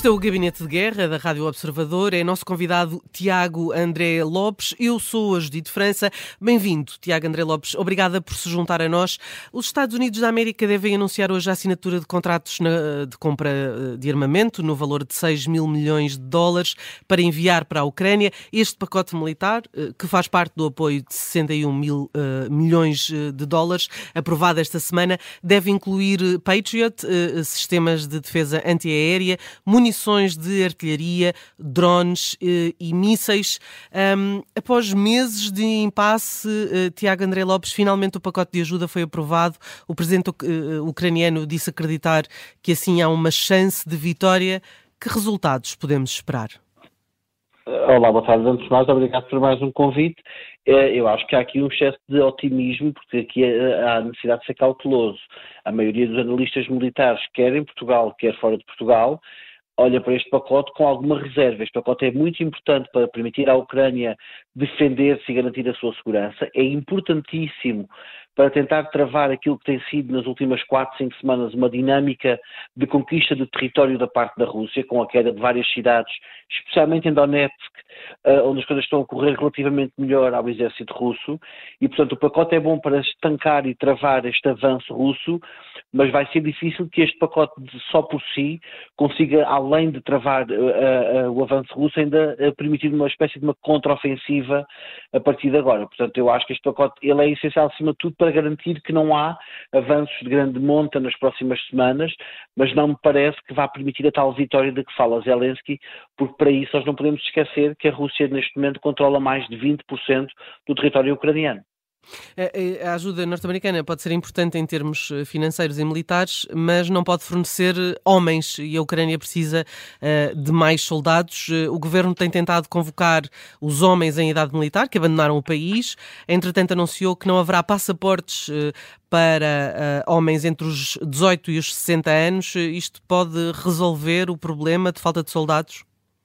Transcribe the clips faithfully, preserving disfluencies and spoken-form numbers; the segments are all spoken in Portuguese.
Este é o Gabinete de Guerra da Rádio Observador. É nosso convidado Tiago André Lopes. Eu sou a Judite França. Bem-vindo, Tiago André Lopes. Obrigada por se juntar a nós. Os Estados Unidos da América devem anunciar hoje a assinatura de contratos na, de compra de armamento no valor de seis mil milhões de dólares para enviar para a Ucrânia. Este pacote militar, que faz parte do apoio de sessenta e um mil uh, milhões de dólares, aprovado esta semana, deve incluir Patriot, uh, sistemas de defesa antiaérea, munições de artilharia, drones eh, e mísseis. Um, após meses de impasse, eh, Tiago André Lopes, finalmente o pacote de ajuda foi aprovado. O presidente uh, ucraniano disse acreditar que assim há uma chance de vitória. Que resultados podemos esperar? Olá, boa tarde. Antes de mais, obrigado por mais um convite. Eu acho que há aqui um excesso de otimismo, porque aqui há necessidade de ser cauteloso. A maioria dos analistas militares, quer em Portugal, quer fora de Portugal, olha para este pacote com alguma reserva. Este pacote é muito importante para permitir à Ucrânia defender-se e garantir a sua segurança. É importantíssimo para tentar travar aquilo que tem sido nas últimas quatro, cinco semanas uma dinâmica de conquista de território da parte da Rússia, com a queda de várias cidades, especialmente em Donetsk, onde as coisas estão a correr relativamente melhor ao exército russo, e portanto o pacote é bom para estancar e travar este avanço russo, mas vai ser difícil que este pacote só por si consiga, além de travar uh, uh, o avanço russo, ainda uh, permitir uma espécie de uma contraofensiva a partir de agora. Portanto, eu acho que este pacote ele é essencial, acima de tudo, para garantir que não há avanços de grande monta nas próximas semanas, mas não me parece que vá permitir a tal vitória de que fala Zelensky, porque para isso nós não podemos esquecer que a Rússia neste momento controla mais de vinte por cento do território ucraniano. A ajuda norte-americana pode ser importante em termos financeiros e militares, mas não pode fornecer homens e a Ucrânia precisa uh, de mais soldados. O governo tem tentado convocar os homens em idade militar que abandonaram o país. Entretanto, anunciou que não haverá passaportes uh, para uh, homens entre os dezoito e os sessenta anos. Isto pode resolver o problema de falta de soldados?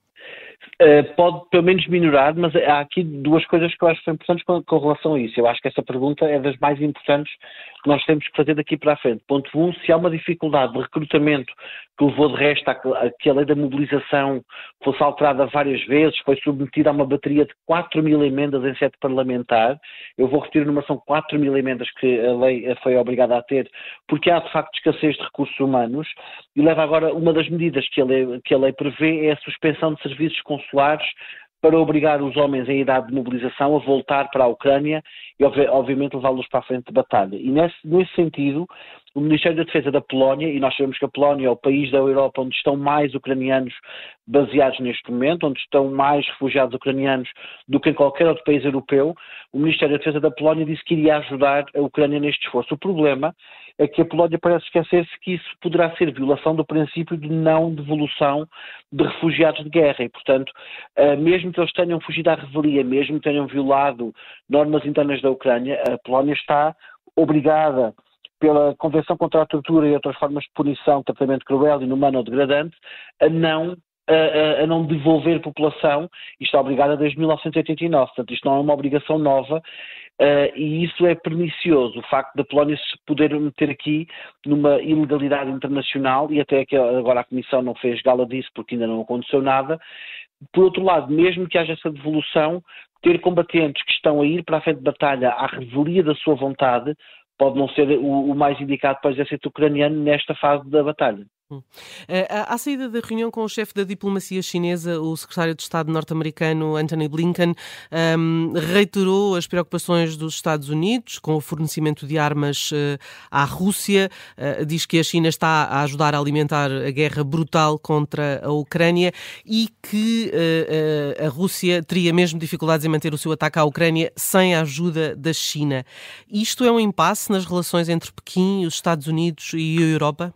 Uh, pode pelo menos minorar, mas há aqui duas coisas que eu acho que são importantes com, com relação a isso. Eu acho que essa pergunta é das mais importantes que nós temos que fazer daqui para a frente. Ponto um, se há uma dificuldade de recrutamento que levou de resto a, a que a lei da mobilização fosse alterada várias vezes, foi submetida a uma bateria de quatro mil emendas em sede parlamentar. Eu vou repetir a numeração quatro mil emendas que a lei foi obrigada a ter, porque há de facto escassez de recursos humanos, e leva agora, uma das medidas que a lei, que a lei prevê é a suspensão de serviços consulares para obrigar os homens em idade de mobilização a voltar para a Ucrânia e, obviamente, levá-los para a frente de batalha. E, nesse, nesse sentido, o Ministério da Defesa da Polónia, e nós sabemos que a Polónia é o país da Europa onde estão mais ucranianos baseados neste momento, onde estão mais refugiados ucranianos do que em qualquer outro país europeu, o Ministério da Defesa da Polónia disse que iria ajudar a Ucrânia neste esforço. O problema é que a Polónia parece esquecer-se que isso poderá ser violação do princípio de não devolução de refugiados de guerra e, portanto, mesmo que eles tenham fugido à revelia, mesmo que tenham violado normas internas da Ucrânia, a Polónia está obrigada pela Convenção contra a Tortura e outras formas de punição, tratamento cruel, inumano ou degradante, a não A, a não devolver população, e está obrigada desde mil novecentos e oitenta e nove, portanto isto não é uma obrigação nova, uh, e isso é pernicioso, o facto da Polónia se poder meter aqui numa ilegalidade internacional, e até que agora a Comissão não fez gala disso porque ainda não aconteceu nada. Por outro lado, mesmo que haja essa devolução, ter combatentes que estão a ir para a frente de batalha à revelia da sua vontade pode não ser o, o mais indicado para o exército ucraniano nesta fase da batalha. Hum. À saída da reunião com o chefe da diplomacia chinesa, o secretário de Estado norte-americano Antony Blinken um, reiterou as preocupações dos Estados Unidos com o fornecimento de armas uh, à Rússia. Uh, diz que a China está a ajudar a alimentar a guerra brutal contra a Ucrânia e que uh, uh, a Rússia teria mesmo dificuldades em manter o seu ataque à Ucrânia sem a ajuda da China. Isto é um impasse nas relações entre Pequim, os Estados Unidos e a Europa?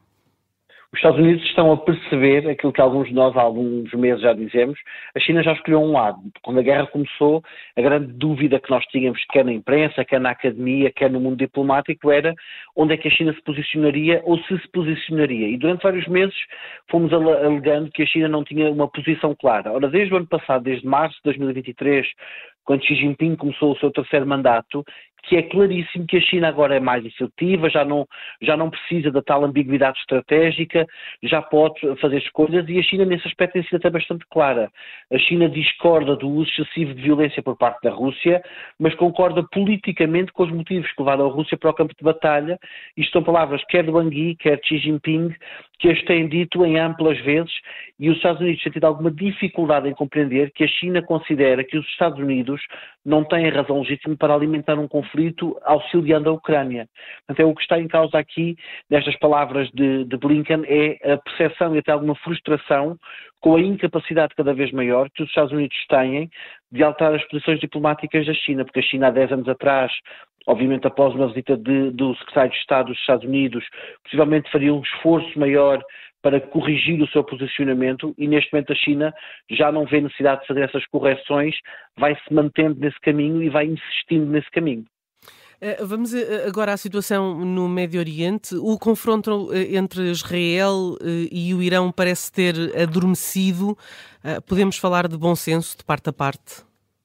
Os Estados Unidos estão a perceber aquilo que alguns de nós há alguns meses já dizemos. A China já escolheu um lado. Quando a guerra começou, a grande dúvida que nós tínhamos, quer na imprensa, quer na academia, quer no mundo diplomático, era onde é que a China se posicionaria ou se se posicionaria. E durante vários meses fomos alegando que a China não tinha uma posição clara. Ora, desde o ano passado, desde março de dois mil e vinte e três, quando Xi Jinping começou o seu terceiro mandato, que é claríssimo que a China agora é mais assertiva, já não, já não precisa da tal ambiguidade estratégica, já pode fazer escolhas, e a China nesse aspecto tem sido até bastante clara. A China discorda do uso excessivo de violência por parte da Rússia, mas concorda politicamente com os motivos que levaram a Rússia para o campo de batalha. Isto são palavras quer de Wang Yi, quer de Xi Jinping, que as têm dito em amplas vezes, e os Estados Unidos têm tido alguma dificuldade em compreender que a China considera que os Estados Unidos não têm razão legítima para alimentar um conflito auxiliando a Ucrânia. Portanto, é o que está em causa aqui, nestas palavras de, de Blinken, é a percepção e até alguma frustração com a incapacidade cada vez maior que os Estados Unidos têm de alterar as posições diplomáticas da China, porque a China há dez anos atrás, obviamente após uma visita de, do secretário de Estado dos Estados Unidos, possivelmente faria um esforço maior para corrigir o seu posicionamento, e neste momento a China já não vê necessidade de fazer essas correções, vai se mantendo nesse caminho e vai insistindo nesse caminho. Vamos agora à situação no Médio Oriente. O confronto entre Israel e o Irão parece ter adormecido. Podemos falar de bom senso de parte a parte?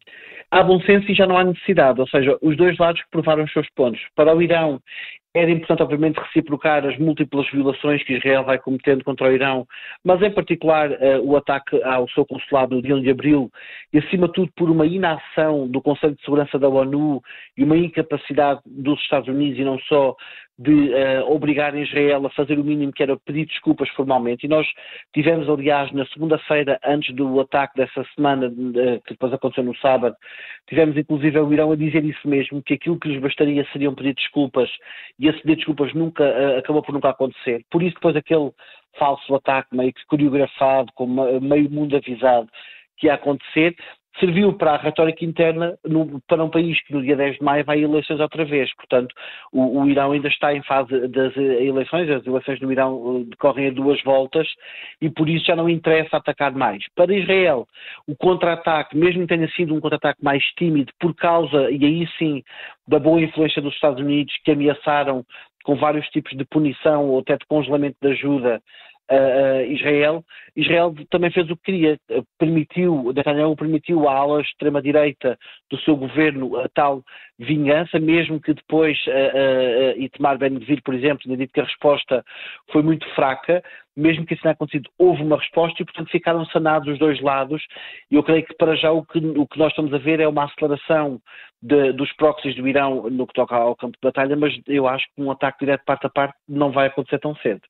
Há bom senso e já não há necessidade, ou seja, os dois lados que provaram os seus pontos. Para o Irão era importante, obviamente, reciprocar as múltiplas violações que Israel vai cometendo contra o Irão, mas em particular uh, o ataque ao seu consulado no dia um de abril, e acima de tudo por uma inação do Conselho de Segurança da ONU e uma incapacidade dos Estados Unidos, e não só, de uh, obrigar Israel a fazer o mínimo, que era pedir desculpas formalmente. E nós tivemos, aliás, na segunda-feira, antes do ataque dessa semana, uh, que depois aconteceu no sábado, tivemos inclusive o Irão a dizer isso mesmo, que aquilo que lhes bastaria seriam pedir desculpas, e esse pedir desculpas nunca, uh, acabou por nunca acontecer. Por isso depois aquele falso ataque meio que coreografado, com meio mundo avisado que ia acontecer, serviu para a retórica interna no, para um país que no dia dez de maio vai a eleições outra vez. Portanto, o, o Irão ainda está em fase das eleições, as eleições no Irão decorrem a duas voltas, e por isso já não interessa atacar mais. Para Israel, o contra-ataque, mesmo que tenha sido um contra-ataque mais tímido, por causa, e aí sim, da boa influência dos Estados Unidos, que ameaçaram com vários tipos de punição ou até de congelamento de ajuda Uh, Israel, Israel também fez o que queria, permitiu, Netanyahu permitiu à ala extrema-direita do seu governo a tal vingança, mesmo que depois uh, uh, Itamar Ben-Gvir, por exemplo, tenha dito que a resposta foi muito fraca. Mesmo que isso tenha acontecido, houve uma resposta e, portanto, ficaram sanados os dois lados. E eu creio que, para já, o que, o que nós estamos a ver é uma aceleração de, dos proxies do Irão no que toca ao campo de batalha, mas eu acho que um ataque direto parte a parte não vai acontecer tão cedo.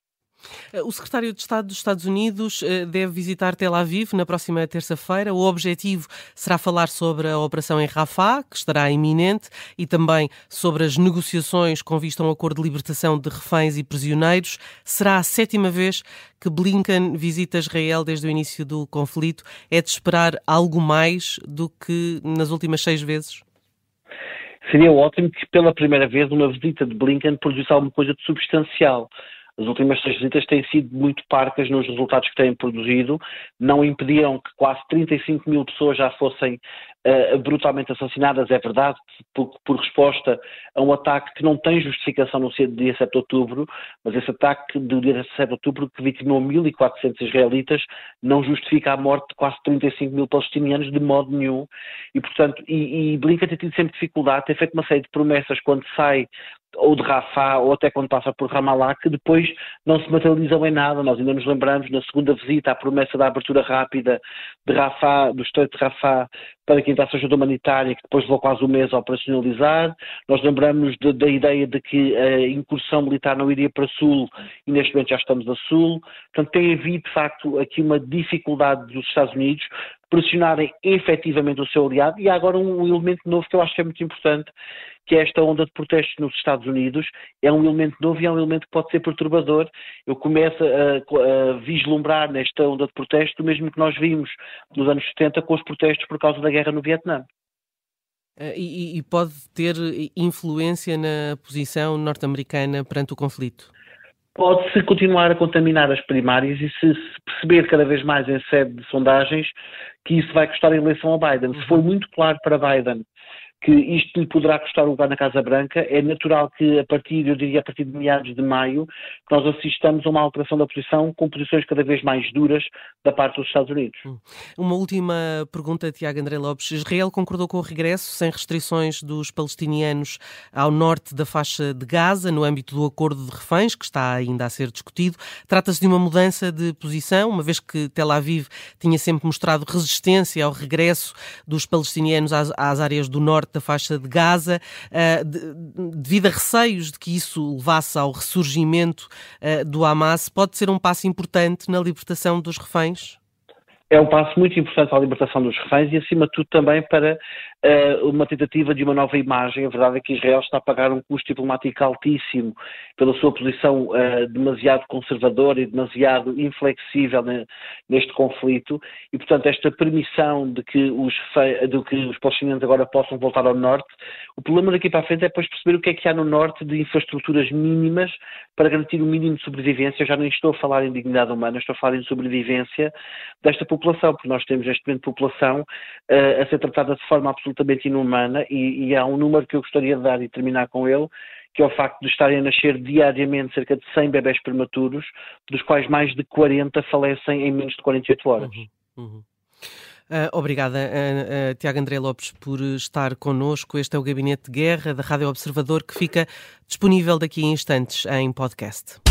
O secretário de Estado dos Estados Unidos deve visitar Tel Aviv na próxima terça-feira. O objetivo será falar sobre a operação em Rafah, que estará iminente, e também sobre as negociações com vista a um acordo de libertação de reféns e prisioneiros. Será a sétima vez que Blinken visita Israel desde o início do conflito. É de esperar algo mais do que nas últimas seis vezes? Seria ótimo que, pela primeira vez, uma visita de Blinken produzisse alguma coisa de substancial. As últimas três visitas têm sido muito parcas nos resultados que têm produzido, não impediram que quase trinta e cinco mil pessoas já fossem uh, brutalmente assassinadas, é verdade, por, por resposta a um ataque que não tem justificação no dia sete de outubro, mas esse ataque do dia sete de outubro, que vitimou mil e quatrocentos israelitas, não justifica a morte de quase trinta e cinco mil palestinianos de modo nenhum, e portanto, e, e Blinken tem tido sempre dificuldade, tem feito uma série de promessas quando sai ou de Rafah, ou até quando passa por Ramallah, que depois não se materializam em nada. Nós ainda nos lembramos, na segunda visita, a promessa da abertura rápida de Rafah, do Estreito de Rafah, para quem está-se ajuda humanitária, que depois levou quase um mês a operacionalizar. Nós lembramos de, da ideia de que a incursão militar não iria para Sul, e neste momento já estamos a Sul. Portanto, tem havido, de facto, aqui uma dificuldade dos Estados Unidos pressionarem efetivamente o seu aliado, e há agora um elemento novo que eu acho que é muito importante, que é esta onda de protestos nos Estados Unidos. É um elemento novo e é um elemento que pode ser perturbador. Eu começo a, a vislumbrar nesta onda de protestos o mesmo que nós vimos nos anos setenta com os protestos por causa da guerra no Vietnã. E, e pode ter influência na posição norte-americana perante o conflito? Pode-se continuar a contaminar as primárias e se, se perceber cada vez mais em sede de sondagens que isso vai custar a eleição a Biden. Se for muito claro para Biden que isto lhe poderá custar o lugar na Casa Branca. É natural que a partir, eu diria, a partir de meados de maio, que nós assistamos a uma alteração da posição com posições cada vez mais duras da parte dos Estados Unidos. Uma última pergunta, Tiago André Lopes. Israel concordou com o regresso sem restrições dos palestinianos ao norte da faixa de Gaza, no âmbito do acordo de reféns, que está ainda a ser discutido. Trata-se de uma mudança de posição, uma vez que Tel Aviv tinha sempre mostrado resistência ao regresso dos palestinianos às, às áreas do norte da faixa de Gaza, uh, de, devido a receios de que isso levasse ao ressurgimento uh, do Hamas. Pode ser um passo importante na libertação dos reféns? É um passo muito importante para a libertação dos reféns e, acima de tudo, também para uh, uma tentativa de uma nova imagem. A verdade é que Israel está a pagar um custo diplomático altíssimo pela sua posição uh, demasiado conservadora e demasiado inflexível ne, neste conflito e, portanto, esta permissão de que, os, de que os palestinianos agora possam voltar ao norte. O problema daqui para a frente é depois perceber o que é que há no norte de infraestruturas mínimas para garantir o mínimo de sobrevivência. Eu já nem estou a falar em dignidade humana, estou a falar em sobrevivência desta população, porque nós temos neste momento população uh, a ser tratada de forma absolutamente inumana e, e há um número que eu gostaria de dar e terminar com ele, que é o facto de estarem a nascer diariamente cerca de cem bebés prematuros, dos quais mais de quarenta falecem em menos de quarenta e oito horas. Uhum, uhum. Uh, obrigada, uh, uh, Tiago André Lopes, por estar connosco. Este é o Gabinete de Guerra da Rádio Observador, que fica disponível daqui a instantes em podcast.